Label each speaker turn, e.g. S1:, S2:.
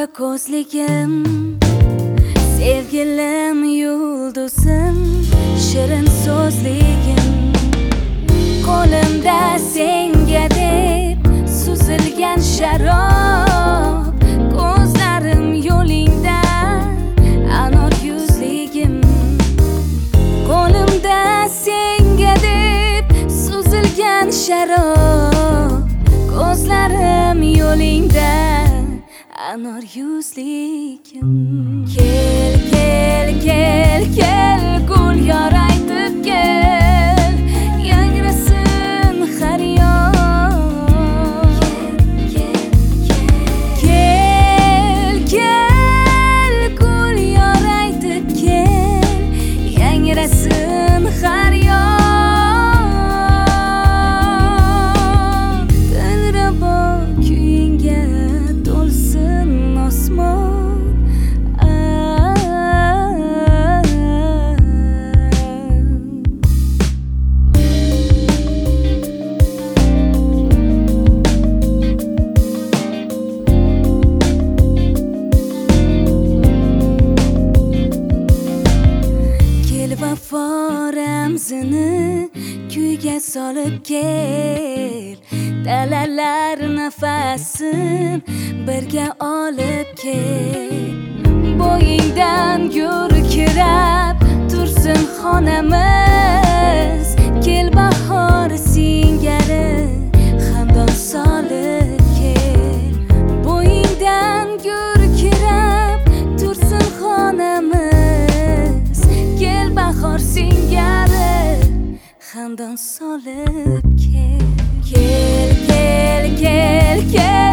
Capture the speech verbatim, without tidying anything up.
S1: qora ko'zligim, sevgilim yulduzim, shirin so'zligim. Qo'limda senga deb suzilgan sharob, ko'zlarim yo'lingda, anor yuzligim. Qo'limda senga deb suzilgan sharob, ko'zlarim yo'lingda, anor yuzligim. Kel, kel, kel, kel, gul yor aytib kel, yangrasin har yor. Kel, kel, gul yor aytib kel, yangrasin har yor. Dilrabo kuyinga to'lsin osmon. Vafo ramzini kuyga solib kel, dalalar nafasin birga olib kel. Bo'yingdan yurkirab tursin xonamiz, kel bahor singari xandon solib kel. Bo'yingdan yurkirab tursin xonamiz, kel bahor singari xandon solib kel. Kel, kel, kel, kel.